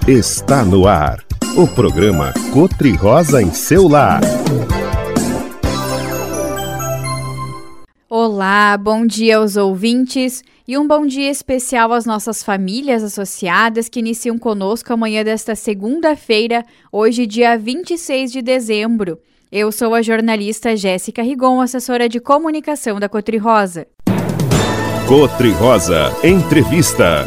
Está no ar, o programa Cotri-Rosa em seu lar. Olá, bom dia aos ouvintes e um bom dia especial às nossas famílias associadas que iniciam conosco amanhã desta segunda-feira, hoje dia 26 de dezembro. Eu sou a jornalista Jéssica Rigon, assessora de comunicação da Cotri-Rosa. Cotri-Rosa Entrevista.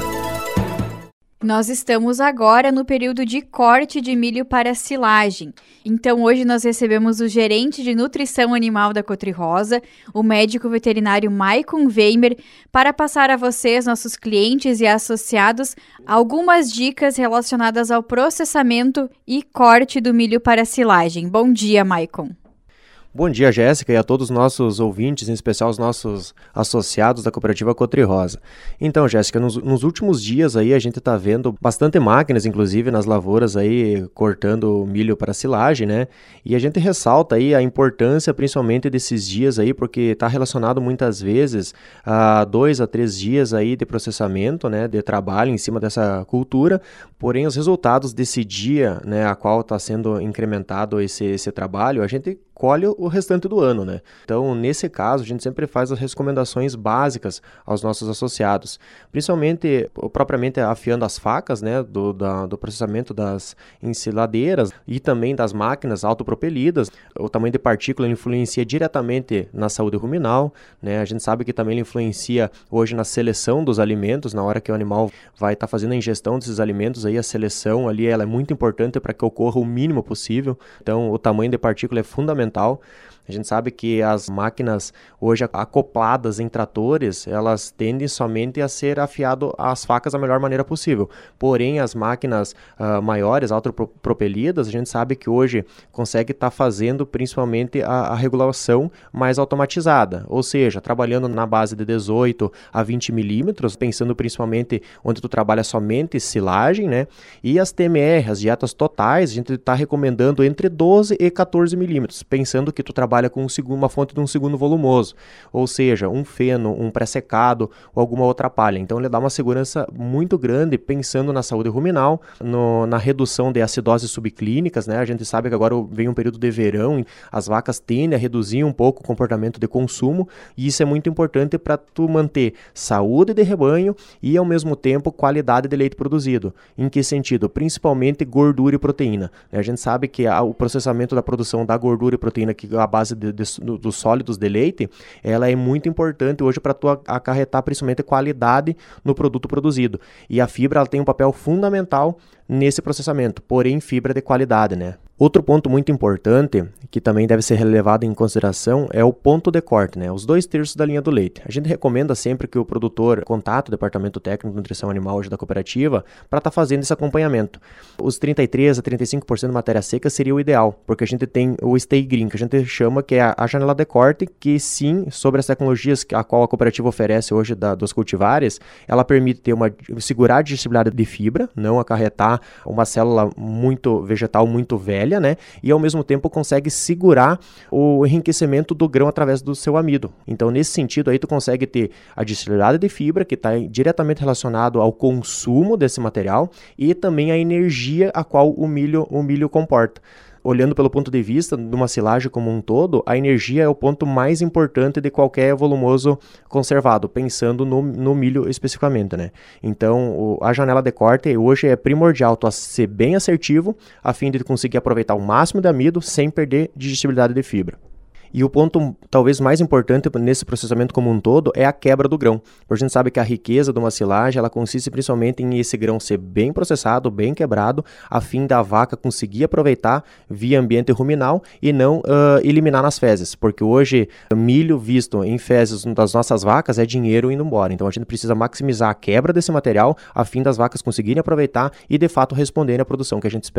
Nós estamos agora no período de corte de milho para silagem. Então, hoje nós recebemos o gerente de nutrição animal da Cotri-Rosa, o médico veterinário Maicon Weimer, para passar a vocês, nossos clientes e associados, algumas dicas relacionadas ao processamento e corte do milho para silagem. Bom dia, Maicon. Bom dia, Jéssica, e a todos os nossos ouvintes, em especial os nossos associados da cooperativa Cotri-Rosa. Então, Jéssica, nos últimos dias aí a gente está vendo bastante máquinas, inclusive nas lavouras aí, cortando milho para silagem, né? E a gente ressalta aí a importância principalmente desses dias aí, porque está relacionado muitas vezes a 2 a 3 dias aí de processamento, né? De trabalho em cima dessa cultura, porém os resultados desse dia, né? A qual está sendo incrementado esse trabalho, a gente colhe o restante do ano, né? Então, nesse caso, a gente sempre faz as recomendações básicas aos nossos associados, principalmente, propriamente afiando as facas, né, do processamento das ensiladeiras e também das máquinas autopropelidas. O tamanho de partícula influencia diretamente na saúde ruminal, né? A gente sabe que também ele influencia hoje na seleção dos alimentos, na hora que o animal vai estar fazendo a ingestão desses alimentos, aí a seleção ali ela é muito importante para que ocorra o mínimo possível. Então, o tamanho de partícula é fundamental. A gente sabe que as máquinas hoje acopladas em tratores, elas tendem somente a ser afiado as facas da melhor maneira possível. Porém, as máquinas maiores, autopropelidas, a gente sabe que hoje consegue estar fazendo principalmente a regulação mais automatizada, ou seja, trabalhando na base de 18 a 20 milímetros, pensando principalmente onde tu trabalha somente silagem, né? E as TMR, as dietas totais, a gente está recomendando entre 12 e 14 milímetros, pensando que tu trabalha com uma fonte de um segundo volumoso, ou seja, um feno, um pré-secado ou alguma outra palha. Então ele dá uma segurança muito grande pensando na saúde ruminal, na redução de acidoses subclínicas, né? A gente sabe que agora vem um período de verão, as vacas tendem a reduzir um pouco o comportamento de consumo e isso é muito importante para tu manter saúde de rebanho e ao mesmo tempo qualidade de leite produzido. Em que sentido? Principalmente gordura e proteína. A gente sabe que o processamento da produção da gordura e proteína, que é a base dos sólidos de leite, ela é muito importante hoje para tu acarretar principalmente qualidade no produto produzido. E a fibra ela tem um papel fundamental nesse processamento, porém fibra de qualidade, né? Outro ponto muito importante, que também deve ser levado em consideração, é o ponto de corte, né? Os 2/3 da linha do leite. A gente recomenda sempre que o produtor contate o Departamento Técnico de Nutrição Animal hoje da cooperativa para estar fazendo esse acompanhamento. Os 33 a 35% de matéria seca seria o ideal, porque a gente tem o stay green, que a gente chama que é a janela de corte, que sim, sobre as tecnologias a qual a cooperativa oferece hoje dos cultivares, ela permite ter segurar a digestibilidade de fibra, não acarretar uma célula vegetal muito velha, né? E ao mesmo tempo consegue segurar o enriquecimento do grão através do seu amido. Então, nesse sentido, aí tu consegue ter a digestibilidade de fibra, que está diretamente relacionado ao consumo desse material, e também a energia a qual o milho comporta. Olhando pelo ponto de vista de uma silagem como um todo, a energia é o ponto mais importante de qualquer volumoso conservado, pensando no milho especificamente, né? Então, a janela de corte hoje é primordial tu ser bem assertivo, a fim de conseguir aproveitar o máximo de amido sem perder digestibilidade de fibra. E o ponto talvez mais importante nesse processamento como um todo é a quebra do grão. A gente sabe que a riqueza de uma silagem ela consiste principalmente em esse grão ser bem processado, bem quebrado, a fim da vaca conseguir aproveitar via ambiente ruminal e não eliminar nas fezes. Porque hoje milho visto em fezes das nossas vacas é dinheiro indo embora. Então a gente precisa maximizar a quebra desse material a fim das vacas conseguirem aproveitar e de fato responderem à produção que a gente espera.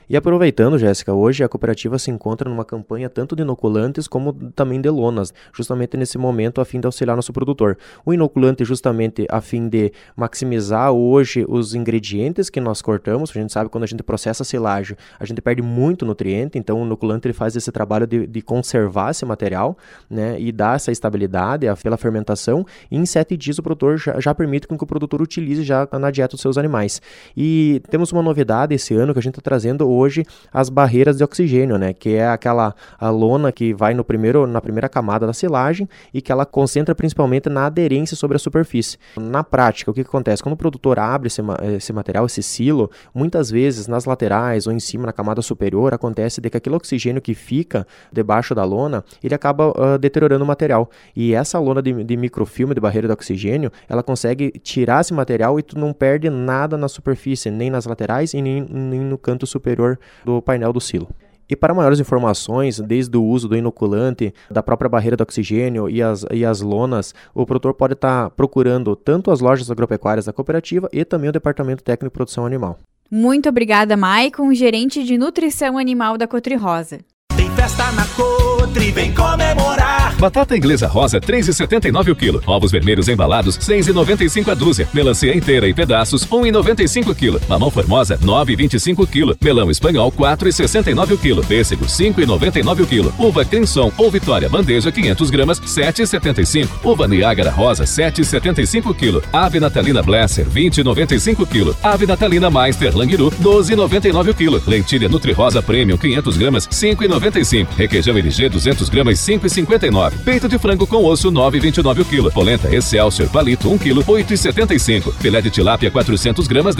E aproveitando, Jéssica, hoje a cooperativa se encontra numa campanha tanto de inoculantes como também de lonas, justamente nesse momento a fim de auxiliar nosso produtor. O inoculante justamente a fim de maximizar hoje os ingredientes que nós cortamos. A gente sabe que quando a gente processa a silagem, a gente perde muito nutriente, então o inoculante ele faz esse trabalho de conservar esse material, né, e dar essa estabilidade pela fermentação, e em 7 dias o produtor já permite que o produtor utilize já na dieta dos seus animais. E temos uma novidade esse ano que a gente está trazendo hoje, as barreiras de oxigênio, né, que é a lona que vai na primeira camada da silagem e que ela concentra principalmente na aderência sobre a superfície. Na prática, o que acontece? Quando o produtor abre esse material, esse silo, muitas vezes nas laterais ou em cima, na camada superior, acontece de que aquele oxigênio que fica debaixo da lona, ele acaba deteriorando o material. E essa lona de microfilme, de barreira de oxigênio, ela consegue tirar esse material e tu não perde nada na superfície, nem nas laterais e nem no canto superior do painel do silo. E para maiores informações, desde o uso do inoculante, da própria barreira de oxigênio e as lonas, o produtor pode estar procurando tanto as lojas agropecuárias da cooperativa e também o Departamento Técnico de Produção Animal. Muito obrigada, Maicon, gerente de nutrição animal da Cotri-Rosa. Tem festa na Cotri, vem comemorar! Batata inglesa rosa, 3,79 o quilo. Ovos vermelhos embalados, 6,95 a dúzia. Melancia inteira em pedaços, 1,95 o quilo. Mamão formosa, 9,25 o quilo. Melão espanhol, 4,69 o quilo. Pêssego, 5,99 o quilo. Uva Crimson ou Vitória bandeja, 500 gramas, 7,75. Uva Niágara rosa, 7,75 o quilo. Ave natalina Blesser, 20,95 o quilo. Ave natalina Meister Langiru, 12,99 o quilo. Lentilha Nutri-Rosa Premium, 500 gramas, 5,95. Requeijão LG, 200 gramas, 5,59. Peito de frango com osso, 9,29 o quilo. Polenta Excelsior Palito, 1 quilo, 8,75. Filé de tilápia, 400 gramas,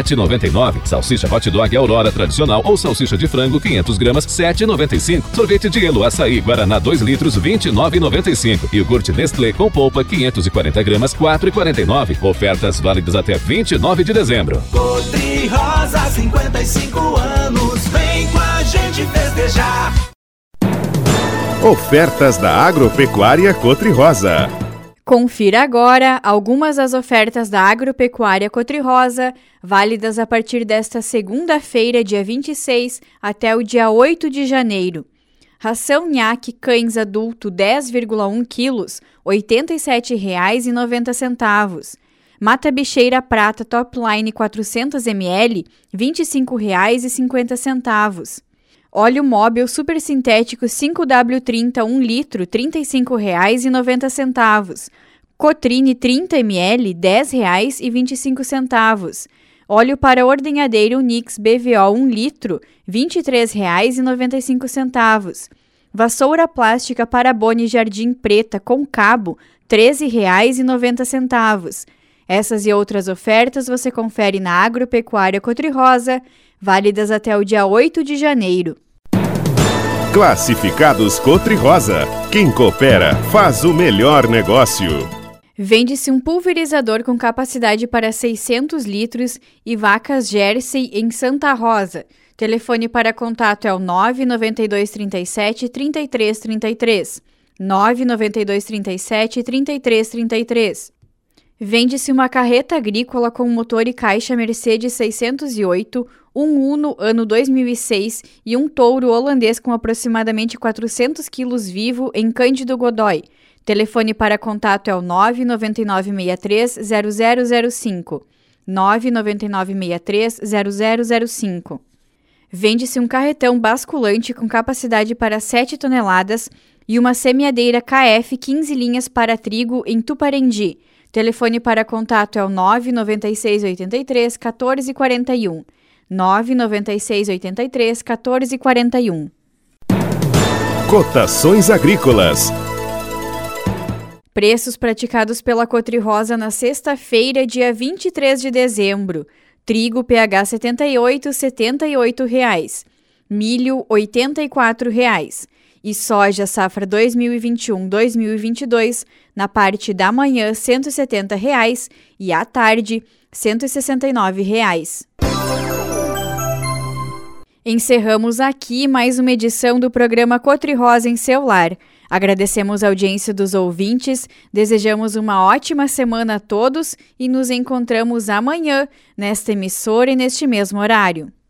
17,99. Salsicha Hot Dog Aurora tradicional ou salsicha de frango, 500 gramas, 7,95. Sorvete de Elo Açaí Guaraná 2 litros, 29,95. Iogurte Nestlé com polpa, 540 gramas, 4,49. Ofertas válidas até 29 de dezembro. Cotri-Rosa, 55 anos, vem com a gente festejar. Ofertas da Agropecuária Cotri-Rosa. Confira agora algumas das ofertas da Agropecuária Cotri-Rosa, válidas a partir desta segunda-feira, dia 26, até o dia 8 de janeiro. Ração Nhaque Cães Adulto 10,1 quilos, R$ 87,90. Mata Bicheira Prata Topline 400 ml, R$ 25,50. Óleo móvel super sintético 5W30 1 litro, R$ 35,90. Cotrine 30 ml, R$ 10,25. Óleo para ordenhadeira Unix BVO 1 litro, R$ 23,95. Vassoura plástica Parabone Jardim Preta com cabo, R$ 13,90. Essas e outras ofertas você confere na Agropecuária Cotri-Rosa, válidas até o dia 8 de janeiro. Classificados Cotri-Rosa. Quem coopera faz o melhor negócio. Vende-se um pulverizador com capacidade para 600 litros e vacas Jersey em Santa Rosa. Telefone para contato é o 99237 3333. 99237 3333. Vende-se uma carreta agrícola com motor e caixa Mercedes 608, um Uno ano 2006 e um touro holandês com aproximadamente 400 quilos vivo em Cândido Godói. Telefone para contato é o 99963-0005. 99963-0005. Vende-se um carretão basculante com capacidade para 7 toneladas e uma semeadeira KF 15 linhas para trigo em Tuparendi. Telefone para contato é o 99683-1441. 99683-1441. Cotações agrícolas. Preços praticados pela Cotri-Rosa na sexta-feira, dia 23 de dezembro. Trigo PH 78, R$ 78,00. Milho, R$ 84,00. E soja safra 2021-2022, na parte da manhã, R$ 170,00 e à tarde, R$ 169,00. Encerramos aqui mais uma edição do programa Cotri-Rosa em seu lar. Agradecemos a audiência dos ouvintes, desejamos uma ótima semana a todos e nos encontramos amanhã, nesta emissora e neste mesmo horário.